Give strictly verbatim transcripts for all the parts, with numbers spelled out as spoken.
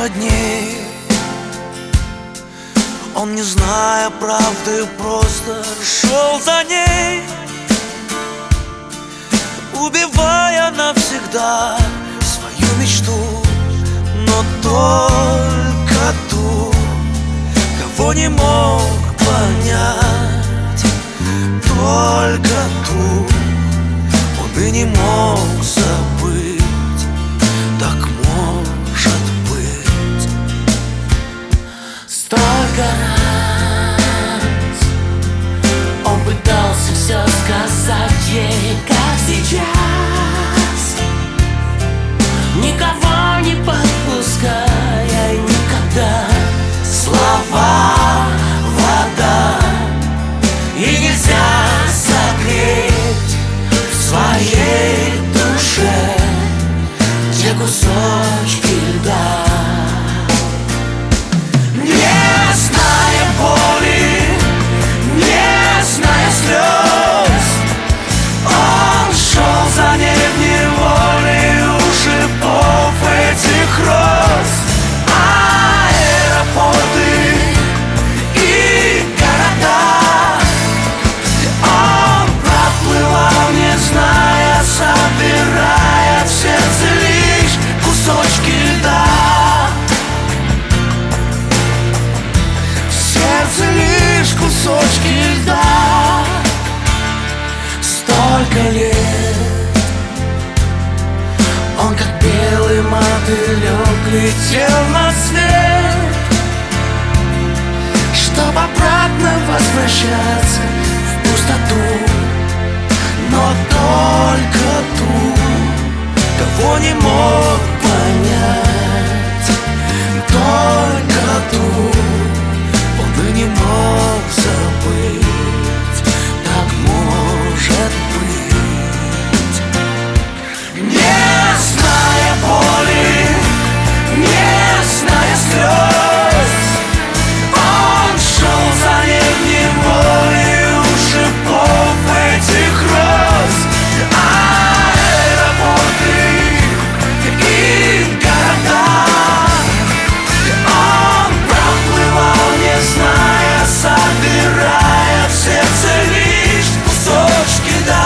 мало дней. Он, не зная правды, просто шел за ней, убивая навсегда свою мечту. Но только ту, кого не мог понять, только ту он и не мог забыть. Так может быть. Столько раз он пытался все сказать ей, как сейчас, никого не подпуская никогда. Слова вода, и нельзя согреть в своей душе те кусочки льда. Не зная боли, не зная слез, он шел за ней в неволе у шипов этих роз. Аэропорты и города он проплывал, не зная, собирая в сердце лишь кусочки льда. В сердце лишь кусочки льда. Столько лет он, как белый мотылек, летел на свет, чтоб обратно возвращаться в пустоту. Но только ту, кого не мог понять, только ту он и не мог забыть. Так может быть. Не зная боли, не зная слез, он шел за ней в неволе у шипов этих роз. Аэропорты и города он проплывал, не зная, собирая в сердце лишь кусочки льда.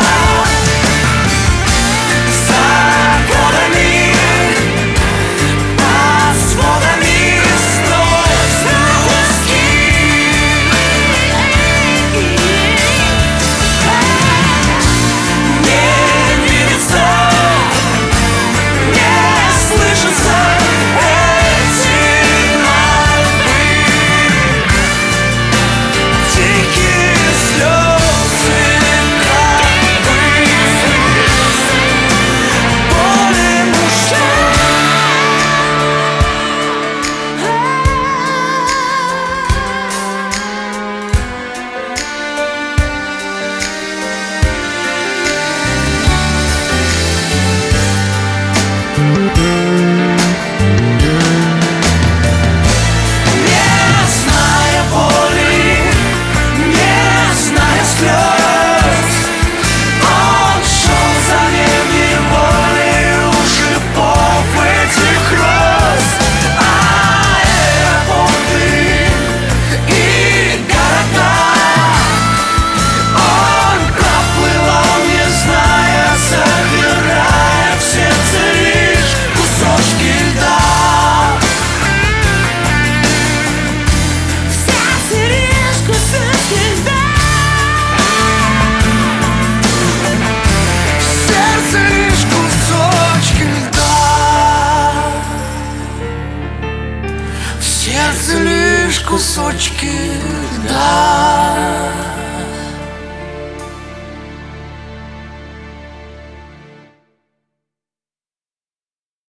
Сердце лишь кусочки льда.